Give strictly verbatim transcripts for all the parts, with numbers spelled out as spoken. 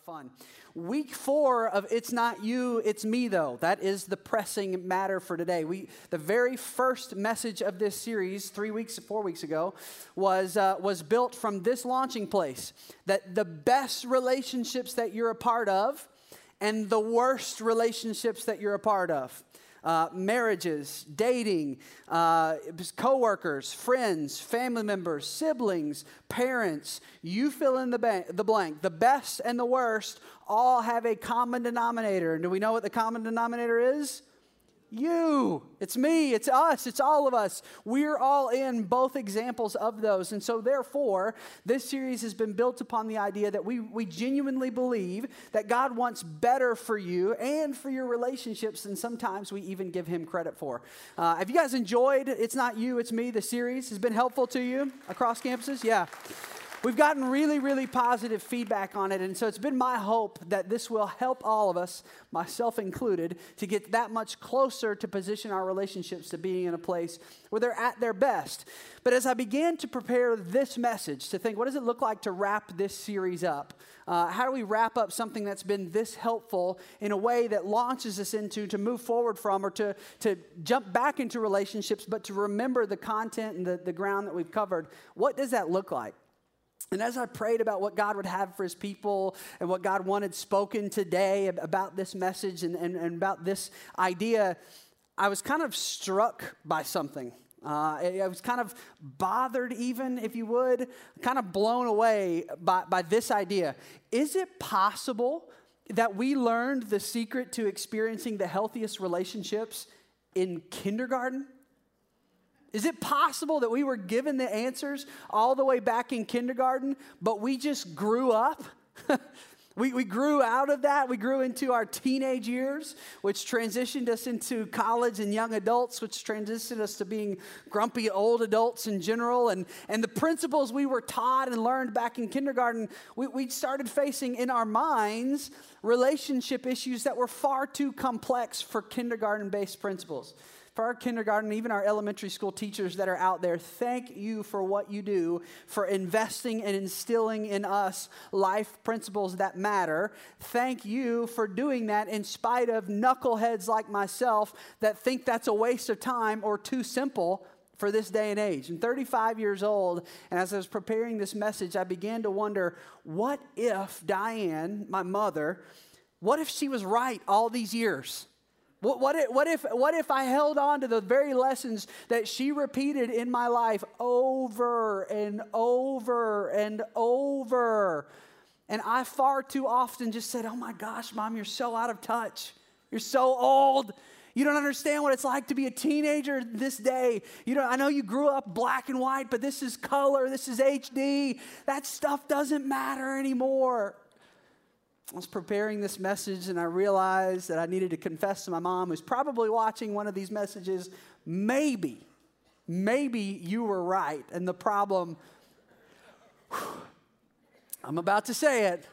fun. Week four of It's Not You, It's Me, though. That is the pressing matter for today. We, the very first message of this series, three weeks, four weeks ago, was, uh, was built from this launching place. That the best relationships that you're a part of and the worst relationships that you're a part of. Uh, marriages, dating, uh, coworkers, friends, family members, siblings, parents, you fill in the, ba- the blank. The best and the worst all have a common denominator. And do we know what the common denominator is? You. It's me. It's us. It's all of us. We're all in both examples of those. And so therefore, this series has been built upon the idea that we, we genuinely believe that God wants better for you and for your relationships, and sometimes we even give him credit for. Uh, have you guys enjoyed It's Not You, It's Me, the series? Has it been helpful to you across campuses? Yeah. We've gotten really, really positive feedback on it, and so it's been my hope that this will help all of us, myself included, to get that much closer to position our relationships to being in a place where they're at their best. But as I began to prepare this message, to think, what does it look like to wrap this series up? Uh, how do we wrap up something that's been this helpful in a way that launches us into, to move forward from, or to, to jump back into relationships, but to remember the content and the, the ground that we've covered? What does that look like? And as I prayed about what God would have for his people and what God wanted spoken today about this message and, and, and about this idea, I was kind of struck by something. Uh, I was kind of bothered even, if you would, kind of blown away by, by this idea. Is it possible that we learned the secret to experiencing the healthiest relationships in kindergarten? Is it possible that we were given the answers all the way back in kindergarten, but we just grew up? we, we grew out of that. We grew into our teenage years, which transitioned us into college and young adults, which transitioned us to being grumpy old adults in general. And, and the principles we were taught and learned back in kindergarten, we, we started facing in our minds relationship issues that were far too complex for kindergarten-based principles. For our kindergarten, even our elementary school teachers that are out there, thank you for what you do, for investing and instilling in us life principles that matter. Thank you for doing that in spite of knuckleheads like myself that think that's a waste of time or too simple for this day and age. I'm thirty-five years old, and as I was preparing this message, I began to wonder, what if Diane, my mother, what if she was right all these years? What, what, if, what, if, what if I held on to the very lessons that she repeated in my life over and over and over? And I far too often just said, oh my gosh, Mom, you're so out of touch. You're so old. You don't understand what it's like to be a teenager this day. You know, I know you grew up black and white, but this is color. This is H D. That stuff doesn't matter anymore. I was preparing this message, and I realized that I needed to confess to my mom, who's probably watching one of these messages, maybe, maybe you were right. And the problem, whew, I'm about to say it,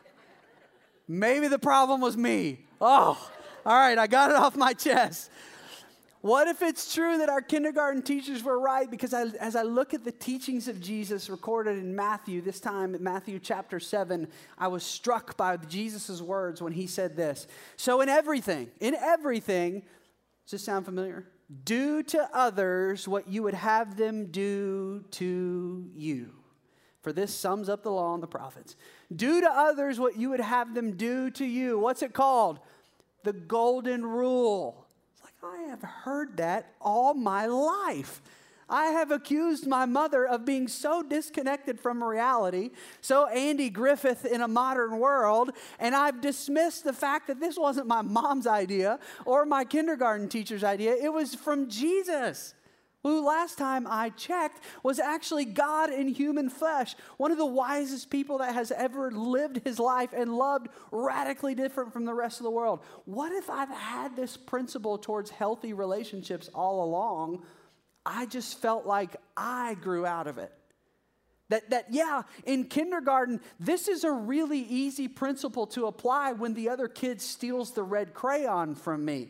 maybe the problem was me. Oh, all right, I got it off my chest. What if it's true that our kindergarten teachers were right? Because I, as I look at the teachings of Jesus recorded in Matthew, this time in Matthew chapter seven, I was struck by Jesus' words when he said this. So in everything, in everything, does this sound familiar? Do to others what you would have them do to you. For this sums up the law and the prophets. Do to others what you would have them do to you. What's it called? The golden rule. I have heard that all my life. I have accused my mother of being so disconnected from reality, so Andy Griffith in a modern world, and I've dismissed the fact that this wasn't my mom's idea or my kindergarten teacher's idea. It was from Jesus, who last time I checked was actually God in human flesh, one of the wisest people that has ever lived his life and loved radically different from the rest of the world. What if I've had this principle towards healthy relationships all along? I just felt like I grew out of it. That, that yeah, in kindergarten, this is a really easy principle to apply when the other kid steals the red crayon from me.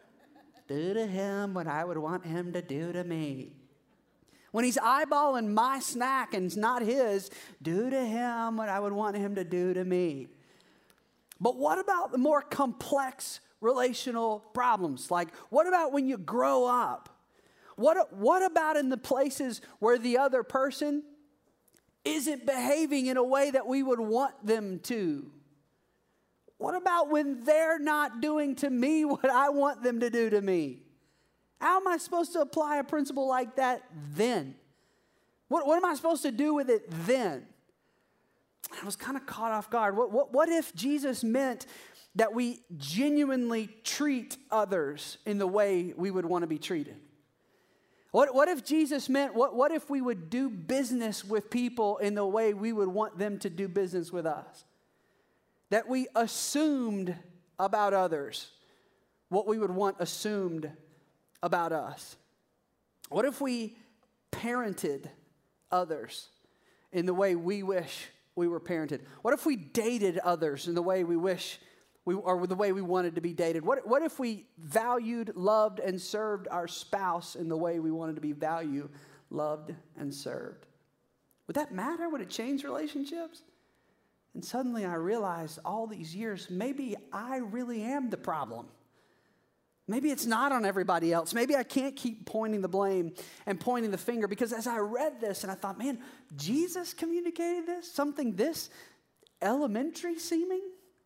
Do to him what I would want him to do to me. When he's eyeballing my snack and it's not his, do to him what I would want him to do to me. But what about the more complex relational problems? Like, what about when you grow up? What, what about in the places where the other person isn't behaving in a way that we would want them to? What about when they're not doing to me what I want them to do to me? How am I supposed to apply a principle like that then? What, what am I supposed to do with it then? I was kind of caught off guard. What, what, what if Jesus meant that we genuinely treat others in the way we would want to be treated? What, what if Jesus meant, what, what if we would do business with people in the way we would want them to do business with us? That we assumed about others what we would want assumed about us. What if we parented others in the way we wish we were parented? What if we dated others in the way we wish we, or the way we wanted to be dated? What, what if we valued, loved, and served our spouse in the way we wanted to be valued, loved, and served? Would that matter? Would it change relationships? And suddenly I realized all these years, maybe I really am the problem. Maybe it's not on everybody else. Maybe I can't keep pointing the blame and pointing the finger, because as I read this and I thought, man, Jesus communicated this, something this elementary seeming?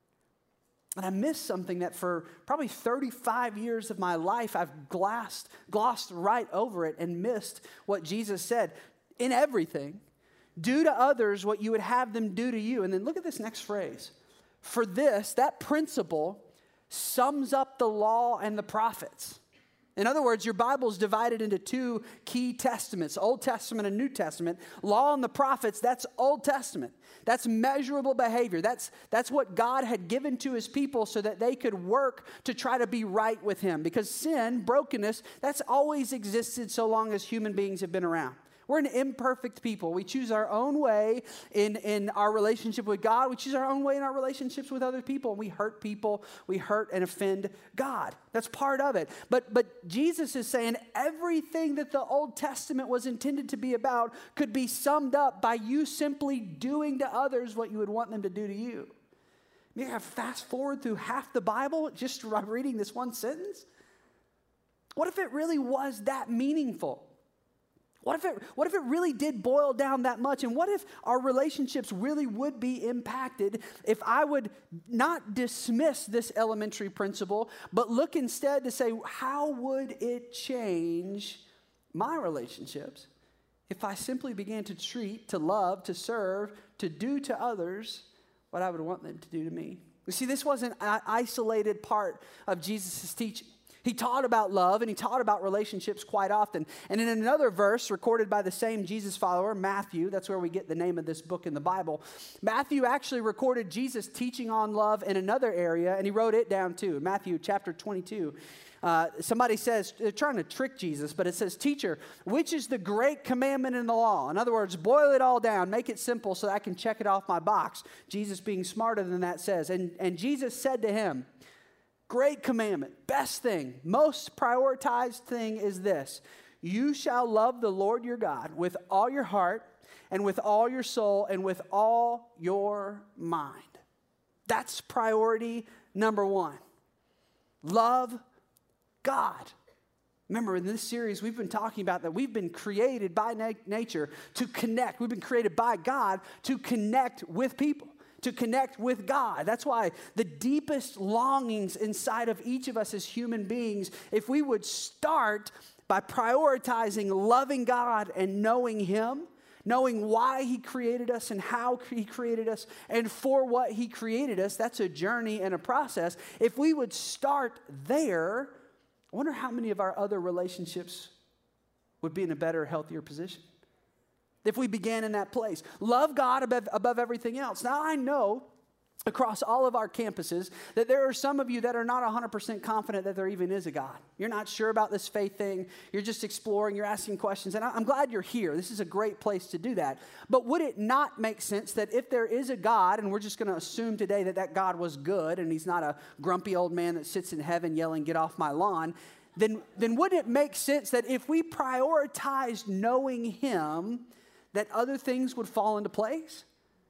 And I missed something that for probably thirty-five years of my life, I've glossed, glossed right over it and missed what Jesus said. In everything, do to others what you would have them do to you. And then look at this next phrase. For this, that principle sums up the law and the prophets. In other words, your Bible is divided into two key testaments, Old Testament and New Testament. Law and the prophets, that's Old Testament. That's measurable behavior. That's, that's what God had given to his people so that they could work to try to be right with him. Because sin, brokenness, that's always existed so long as human beings have been around. We're an imperfect people. We choose our own way in, in our relationship with God. We choose our own way in our relationships with other people. We hurt people. We hurt and offend God. That's part of it. But, but Jesus is saying everything that the Old Testament was intended to be about could be summed up by you simply doing to others what you would want them to do to you. You have fast forward through half the Bible just by reading this one sentence? What if it really was that meaningful? What if it, what if it really did boil down that much? And what if our relationships really would be impacted if I would not dismiss this elementary principle, but look instead to say, how would it change my relationships if I simply began to treat, to love, to serve, to do to others what I would want them to do to me? You see, this wasn't an isolated part of Jesus' teaching. He taught about love and he taught about relationships quite often. And in another verse recorded by the same Jesus follower, Matthew, that's where we get the name of this book in the Bible, Matthew actually recorded Jesus teaching on love in another area, and he wrote it down too. Matthew chapter twenty-two. Uh, somebody says, they're trying to trick Jesus, but it says, teacher, which is the great commandment in the law? In other words, boil it all down, make it simple so that I can check it off my box. Jesus, being smarter than that, says, and, and Jesus said to him, great commandment, best thing, most prioritized thing is this. You shall love the Lord your God with all your heart and with all your soul and with all your mind. That's priority number one. Love God. Remember, in this series, we've been talking about that we've been created by na- nature to connect. We've been created by God to connect with people, to connect with God. That's why the deepest longings inside of each of us as human beings, if we would start by prioritizing loving God and knowing him, knowing why he created us and how he created us and for what he created us, that's a journey and a process. If we would start there, I wonder how many of our other relationships would be in a better, healthier position if we began in that place. Love God above, above everything else. Now, I know across all of our campuses that there are some of you that are not one hundred percent confident that there even is a God. You're not sure about this faith thing. You're just exploring. You're asking questions. And I'm glad you're here. This is a great place to do that. But would it not make sense that if there is a God, and we're just going to assume today that that God was good and he's not a grumpy old man that sits in heaven yelling, get off my lawn, then, then wouldn't it make sense that if we prioritized knowing him, that other things would fall into place?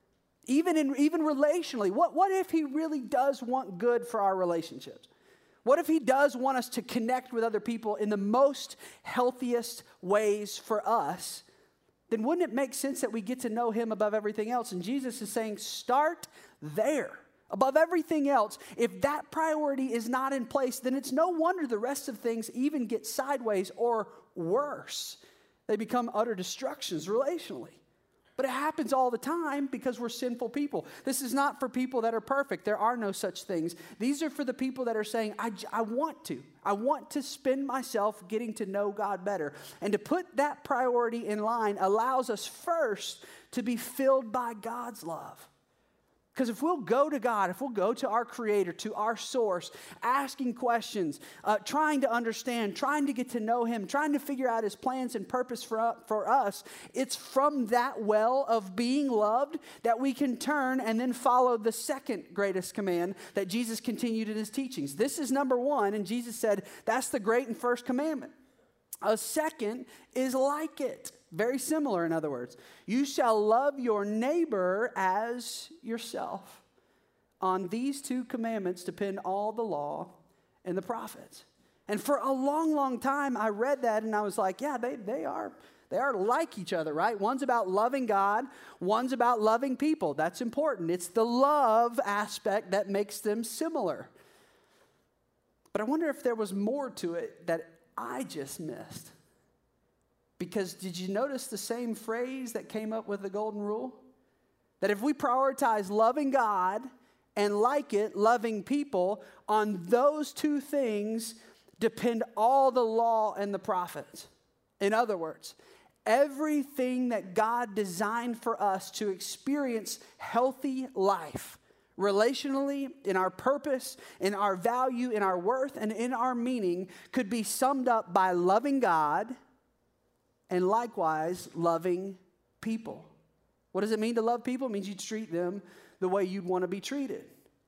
Even in even relationally, what, what if he really does want good for our relationships? What if he does want us to connect with other people in the most healthiest ways for us? Then wouldn't it make sense that we get to know him above everything else? And Jesus is saying, start there. Above everything else, if that priority is not in place, then it's no wonder the rest of things even get sideways or worse. They become utter destructions relationally. But it happens all the time because we're sinful people. This is not for people that are perfect. There are no such things. These are for the people that are saying, I, I want to. I want to spend myself getting to know God better. And to put that priority in line allows us first to be filled by God's love. Because if we'll go to God, if we'll go to our Creator, to our source, asking questions, uh, trying to understand, trying to get to know Him, trying to figure out His plans and purpose for, uh, for us, it's from that well of being loved that we can turn and then follow the second greatest command that Jesus continued in His teachings. This is number one, and Jesus said, that's the great and first commandment. A second is like it. Very similar, in other words. You shall love your neighbor as yourself. On these two commandments depend all the law and the prophets. And for a long, long time, I read that and I was like, yeah, they, they are they are like each other, right? One's about loving God. One's about loving people. That's important. It's the love aspect that makes them similar. But I wonder if there was more to it that I just missed. Because did you notice the same phrase that came up with the golden rule? That if we prioritize loving God and like it, loving people, on those two things depend all the law and the prophets. In other words, everything that God designed for us to experience healthy life, relationally, in our purpose, in our value, in our worth, and in our meaning, could be summed up by loving God and likewise, loving people. What does it mean to love people? It means you treat them the way you'd want to be treated.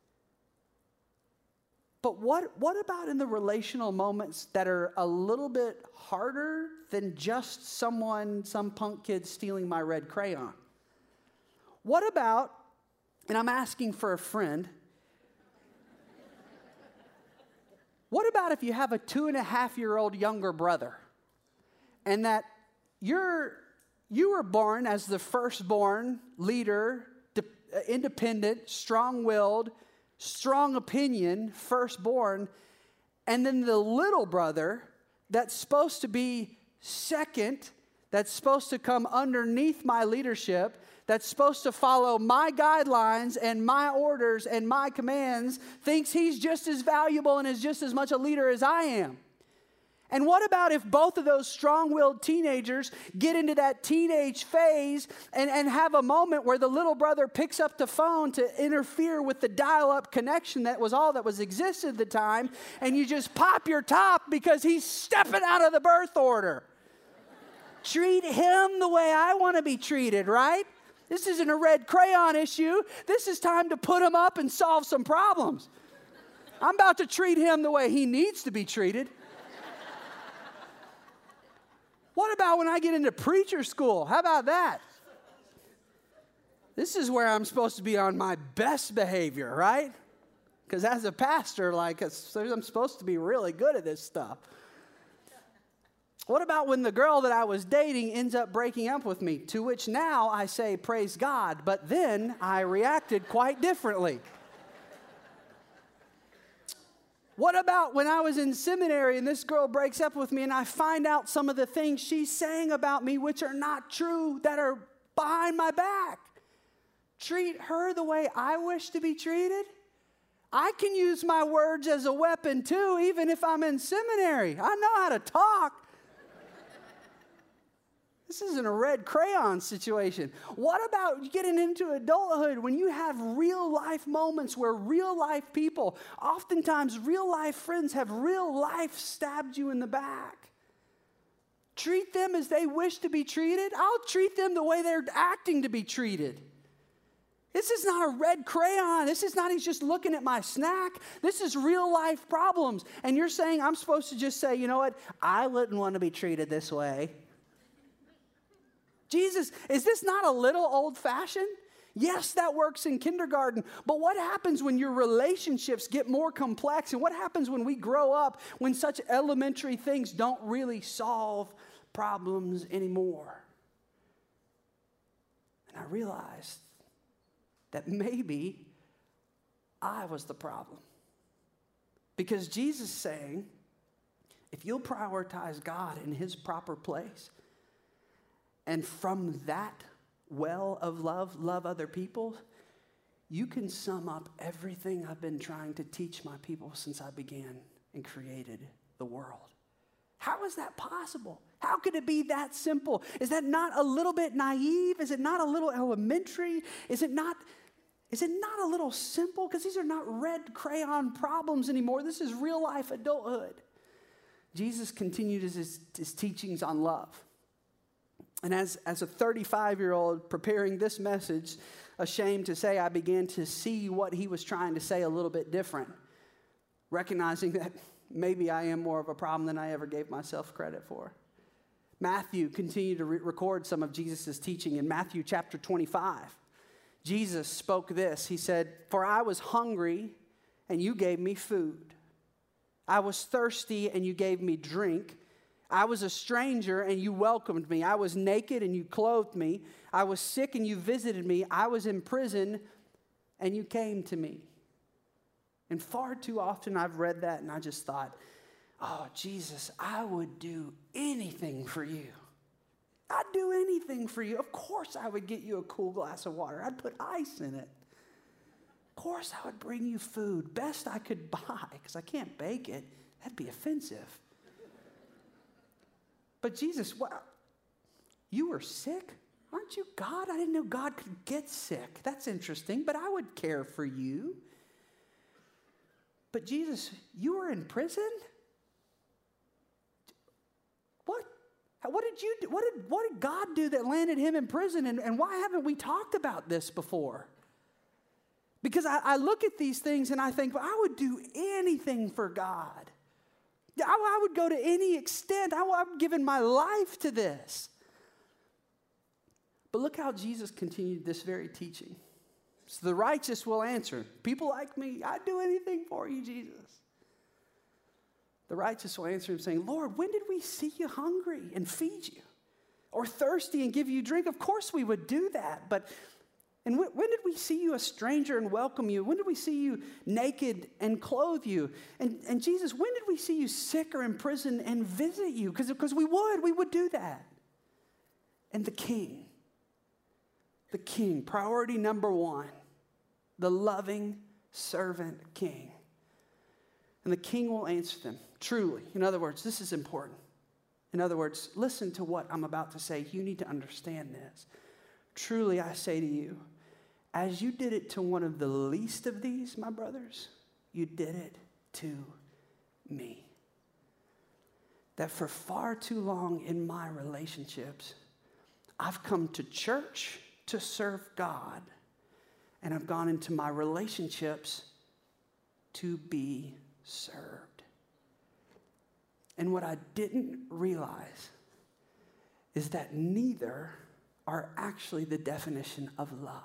But what, what about in the relational moments that are a little bit harder than just someone, some punk kid stealing my red crayon? What about, and I'm asking for a friend, what about if you have a two and a half year old younger brother and that You're, you were born as the firstborn leader, de- independent, strong-willed, strong opinion, firstborn, and then the little brother that's supposed to be second, that's supposed to come underneath my leadership, that's supposed to follow my guidelines and my orders and my commands, thinks he's just as valuable and is just as much a leader as I am. And what about if both of those strong-willed teenagers get into that teenage phase and, and have a moment where the little brother picks up the phone to interfere with the dial-up connection that was all that was existed at the time, and you just pop your top because he's stepping out of the birth order? Treat him the way I want to be treated, right? This isn't a red crayon issue. This is time to put him up and solve some problems. I'm about to treat him the way he needs to be treated. What about when I get into preacher school? How about that? This is where I'm supposed to be on my best behavior, right? Because as a pastor, like, I'm supposed to be really good at this stuff. What about when the girl that I was dating ends up breaking up with me? To which now I say, praise God, but then I reacted quite differently. What about when I was in seminary and this girl breaks up with me and I find out some of the things she's saying about me which are not true, that are behind my back? Treat her the way I wish to be treated? I can use my words as a weapon too, even if I'm in seminary. I know how to talk. This isn't a red crayon situation. What about getting into adulthood when you have real life moments where real life people, oftentimes real life friends, have real life stabbed you in the back? Treat them as they wish to be treated. I'll treat them the way they're acting to be treated. This is not a red crayon. This is not he's just looking at my snack. This is real life problems. And you're saying I'm supposed to just say, you know what? I wouldn't want to be treated this way. Jesus, is this not a little old-fashioned? Yes, that works in kindergarten, but what happens when your relationships get more complex? And what happens when we grow up when such elementary things don't really solve problems anymore? And I realized that maybe I was the problem. Because Jesus is saying, if you'll prioritize God in his proper place, and from that well of love, love other people, you can sum up everything I've been trying to teach my people since I began and created the world. How is that possible? How could it be that simple? Is that not a little bit naive? Is it not a little elementary? Is it not, is it not a little simple? Because these are not red crayon problems anymore. This is real life adulthood. Jesus continued his, his teachings on love. And as, as a thirty-five-year-old preparing this message, ashamed to say, I began to see what he was trying to say a little bit different, recognizing that maybe I am more of a problem than I ever gave myself credit for. Matthew continued to re- record some of Jesus' teaching. In Matthew chapter twenty-five, Jesus spoke this. He said, "For I was hungry, and you gave me food. I was thirsty, and you gave me drink. I was a stranger, and you welcomed me. I was naked, and you clothed me. I was sick, and you visited me. I was in prison, and you came to me." And far too often I've read that, and I just thought, oh, Jesus, I would do anything for you. I'd do anything for you. Of course I would get you a cool glass of water. I'd put ice in it. Of course I would bring you food, best I could buy, because I can't bake it. That'd be offensive. But Jesus, what? You were sick? Aren't you God? I didn't know God could get sick. That's interesting, but I would care for you. But Jesus, you were in prison? What? What did you do? What did, what did God do that landed him in prison? And, and why haven't we talked about this before? Because I, I look at these things and I think, well, I would do anything for God. I, I would go to any extent. I, I'm giving my life to this. But look how Jesus continued this very teaching. So the righteous will answer, people like me, I'd do anything for you, Jesus. The righteous will answer him saying, Lord, when did we see you hungry and feed you? Or thirsty and give you drink? Of course we would do that. But and when, when did we see you a stranger and welcome you? When did we see you naked and clothe you? And, and Jesus, when did we see you sick or in prison and visit you? Because because we would, we would do that. And the king, the king, priority number one, the loving servant king. And the king will answer them, truly. In other words, this is important. In other words, listen to what I'm about to say. You need to understand this. Truly, I say to you, as you did it to one of the least of these, my brothers, you did it to me. That for far too long in my relationships, I've come to church to serve God, and I've gone into my relationships to be served. And what I didn't realize is that neither are actually the definition of love.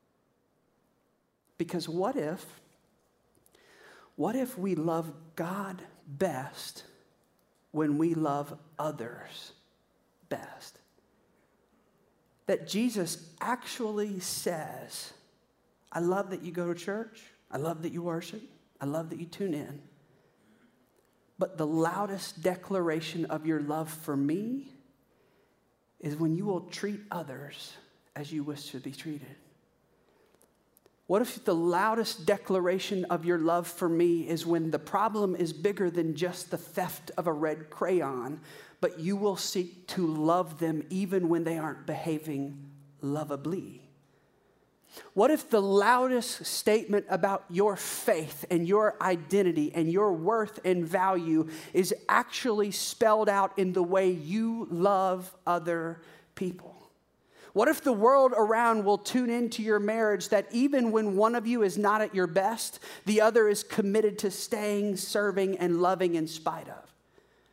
Because what if, what if we love God best when we love others best? That Jesus actually says, I love that you go to church. I love that you worship. I love that you tune in. But the loudest declaration of your love for me is when you will treat others as you wish to be treated. What if the loudest declaration of your love for me is when the problem is bigger than just the theft of a red crayon, but you will seek to love them even when they aren't behaving lovably? What if the loudest statement about your faith and your identity and your worth and value is actually spelled out in the way you love other people? What if the world around will tune into your marriage that even when one of you is not at your best, the other is committed to staying, serving, and loving in spite of?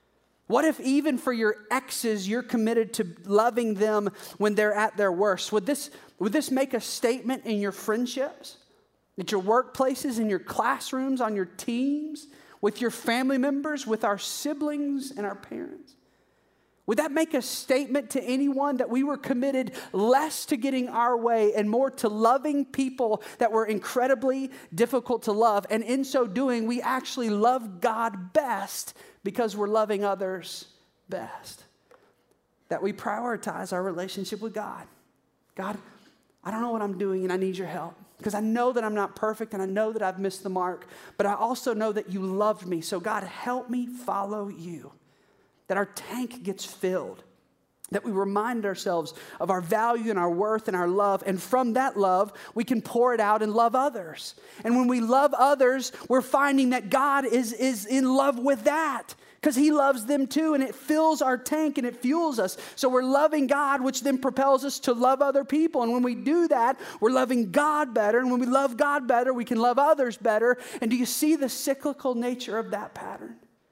What if even for your exes, you're committed to loving them when they're at their worst? Would this, would this make a statement in your friendships, at your workplaces, in your classrooms, on your teams, with your family members, with our siblings and our parents? Would that make a statement to anyone that we were committed less to getting our way and more to loving people that were incredibly difficult to love? And in so doing, we actually love God best because we're loving others best. That we prioritize our relationship with God. God, I don't know what I'm doing and I need your help. Because I know that I'm not perfect and I know that I've missed the mark. But I also know that you loved me. So God, help me follow you. That our tank gets filled, that we remind ourselves of our value and our worth and our love, and from that love, we can pour it out and love others. And when we love others, we're finding that God is, is in love with that, because he loves them too, and it fills our tank and it fuels us. So we're loving God, which then propels us to love other people. And when we do that, we're loving God better, and when we love God better, we can love others better. And do you see the cyclical nature of that pattern?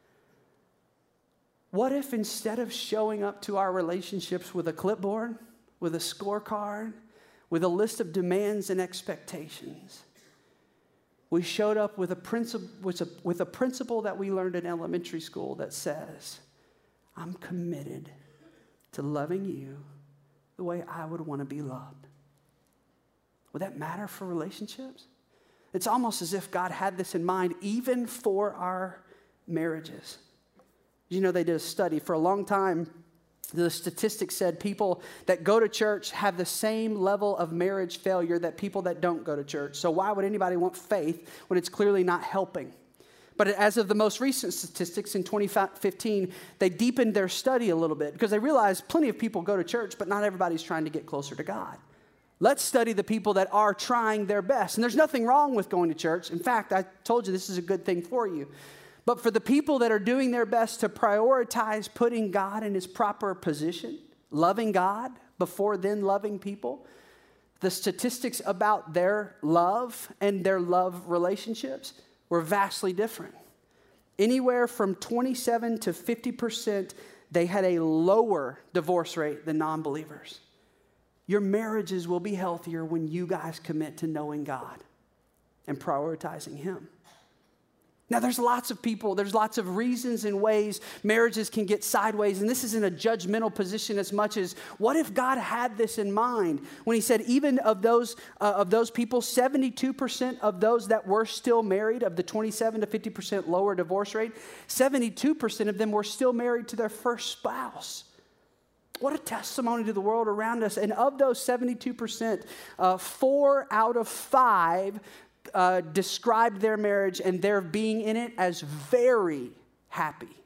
What if instead of showing up to our relationships with a clipboard, with a scorecard, with a list of demands and expectations, we showed up with a principle, with a, with a principle that we learned in elementary school that says, I'm committed to loving you the way I would want to be loved? Would that matter for relationships? It's almost as if God had this in mind even for our marriages. You know, they did a study. For a long time, the statistics said people that go to church have the same level of marriage failure that people that don't go to church. So why would anybody want faith when it's clearly not helping? But as of the most recent statistics in twenty fifteen, they deepened their study a little bit because they realized plenty of people go to church, but not everybody's trying to get closer to God. Let's study the people that are trying their best. And there's nothing wrong with going to church. In fact, I told you this is a good thing for you. But for the people that are doing their best to prioritize putting God in his proper position, loving God before then loving people, the statistics about their love and their love relationships were vastly different. Anywhere from twenty-seven to fifty percent, they had a lower divorce rate than non-believers. Your marriages will be healthier when you guys commit to knowing God and prioritizing him. Now, there's lots of people, there's lots of reasons and ways marriages can get sideways, and this isn't a judgmental position as much as, what if God had this in mind when he said, even of those uh, of those people, seventy-two percent of those that were still married, of the twenty-seven to fifty percent lower divorce rate, seventy-two percent of them were still married to their first spouse. What a testimony to the world around us. And of those seventy-two percent, uh, four out of five Uh, described their marriage and their being in it as very happy.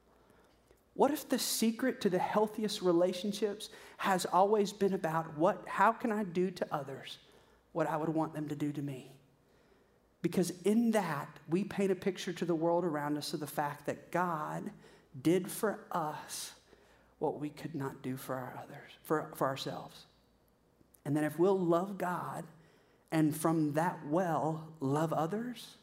What if the secret to the healthiest relationships has always been about what, how can I do to others what I would want them to do to me? Because in that, we paint a picture to the world around us of the fact that God did for us what we could not do for our others, for, for ourselves. And then if we'll love God and from that well, love others,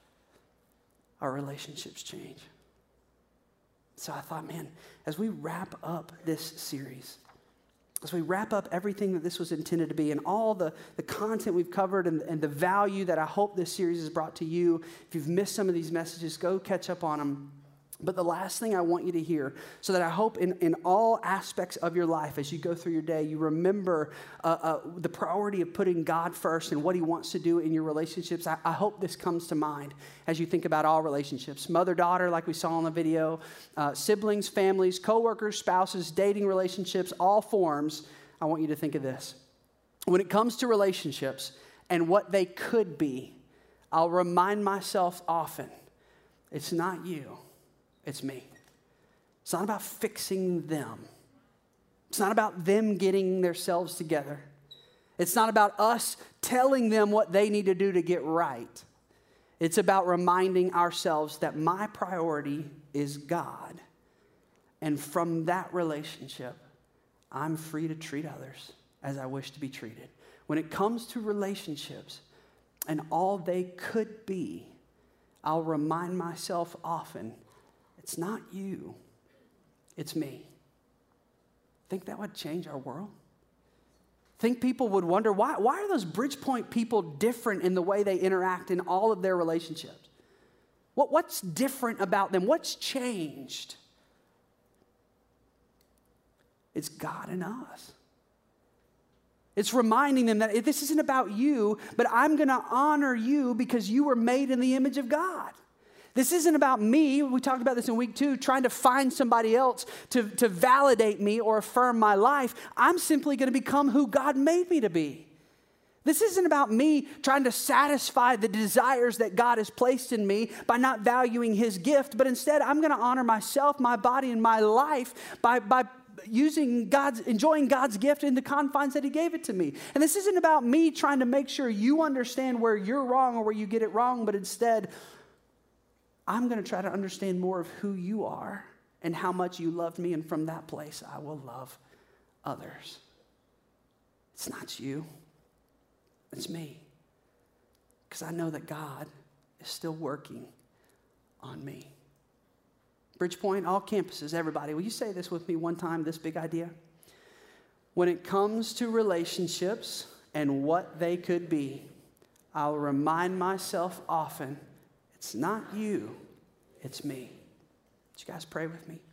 our relationships change. So I thought, man, as we wrap up this series, as we wrap up everything that this was intended to be and all the, the content we've covered and, and the value that I hope this series has brought to you, if you've missed some of these messages, go catch up on them. But the last thing I want you to hear, so that I hope in, in all aspects of your life as you go through your day, you remember uh, uh, the priority of putting God first and what he wants to do in your relationships. I, I hope this comes to mind as you think about all relationships. Mother-daughter, like we saw in the video, uh, siblings, families, coworkers, spouses, dating relationships, all forms. I want you to think of this. When it comes to relationships and what they could be, I'll remind myself often, it's not you. It's me. It's not about fixing them. It's not about them getting themselves together. It's not about us telling them what they need to do to get right. It's about reminding ourselves that my priority is God. And from that relationship, I'm free to treat others as I wish to be treated. When it comes to relationships and all they could be, I'll remind myself often, it's not you, it's me. Think that would change our world? Think people would wonder, why, why are those Bridgepoint people different in the way they interact in all of their relationships? What, what's different about them? What's changed? It's God in us. It's reminding them that this isn't about you, but I'm going to honor you because you were made in the image of God. This isn't about me. We talked about this in week two, trying to find somebody else to, to validate me or affirm my life. I'm simply going to become who God made me to be. This isn't about me trying to satisfy the desires that God has placed in me by not valuing his gift, but instead I'm going to honor myself, my body, and my life by, by using God's, enjoying God's gift in the confines that he gave it to me. And this isn't about me trying to make sure you understand where you're wrong or where you get it wrong, but instead, I'm going to try to understand more of who you are and how much you loved me, and from that place, I will love others. It's not you. It's me. Because I know that God is still working on me. Bridgepoint, all campuses, everybody, will you say this with me one time, this big idea? When it comes to relationships and what they could be, I'll remind myself often, it's not you, it's me. Would you guys pray with me?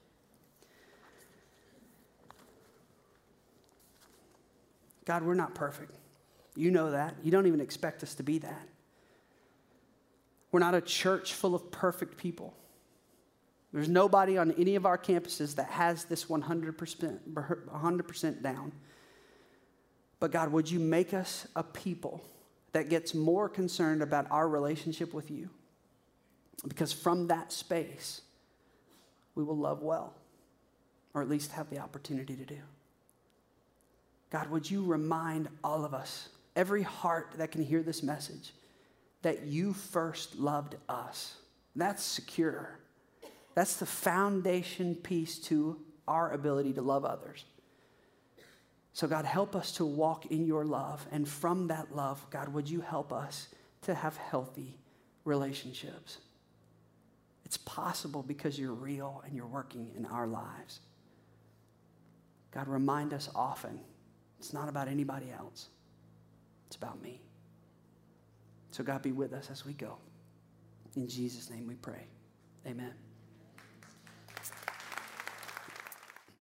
God, we're not perfect. You know that. You don't even expect us to be that. We're not a church full of perfect people. There's nobody on any of our campuses that has this one hundred percent, one hundred percent down. But God, would you make us a people that gets more concerned about our relationship with you? Because from that space, we will love well, or at least have the opportunity to do. God, would you remind all of us, every heart that can hear this message, that you first loved us. That's secure. That's the foundation piece to our ability to love others. So God, help us to walk in your love. And from that love, God, would you help us to have healthy relationships? It's possible because you're real and you're working in our lives. God, remind us often, it's not about anybody else. It's about me. So God, be with us as we go. In Jesus' name we pray. Amen.